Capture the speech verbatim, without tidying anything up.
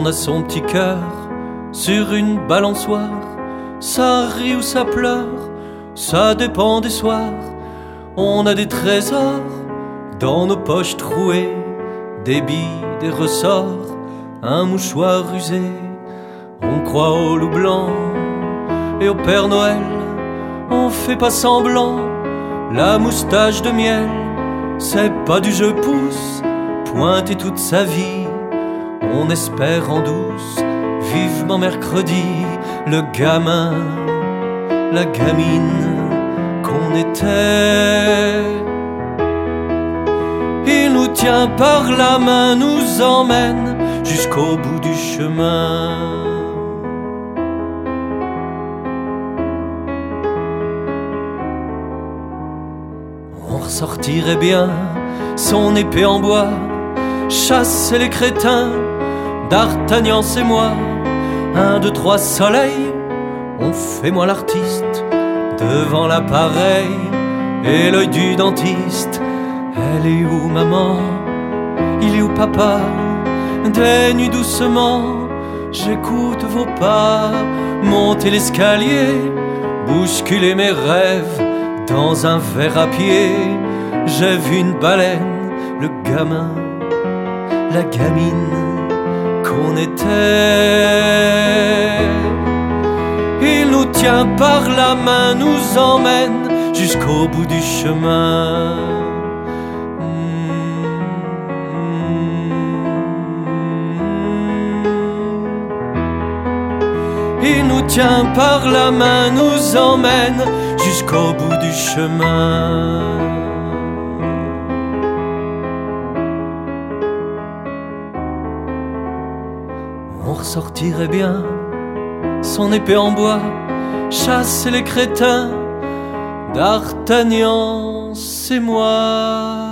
a son petit cœur sur une balançoire. Ça rit ou ça pleure, ça dépend des soirs. On a des trésors dans nos poches trouées, des billes, des ressorts, un mouchoir usé. On croit au loup blanc et au Père Noël. On fait pas semblant, la moustache de miel, c'est pas du jeu pouce, pointé toute sa vie. On espère en douce, vivement mercredi, le gamin, la gamine qu'on était. Il nous tient par la main, nous emmène jusqu'au bout du chemin. On ressortirait bien son épée en bois, chasser les crétins, D'Artagnan c'est moi. Un, deux, trois soleils, on fait moi l'artiste devant l'appareil et l'œil du dentiste. Elle est où maman? Il est où papa? Des nuits doucement, j'écoute vos pas monter l'escalier, bousculer mes rêves dans un verre à pied. J'ai vu une baleine, le gamin, la gamine qu'on était. Il nous tient par la main, nous emmène jusqu'au bout du chemin. Il nous tient par la main, nous emmène jusqu'au bout du chemin. On ressortirait bien son épée en bois, chasser les crétins. D'Artagnan, c'est moi.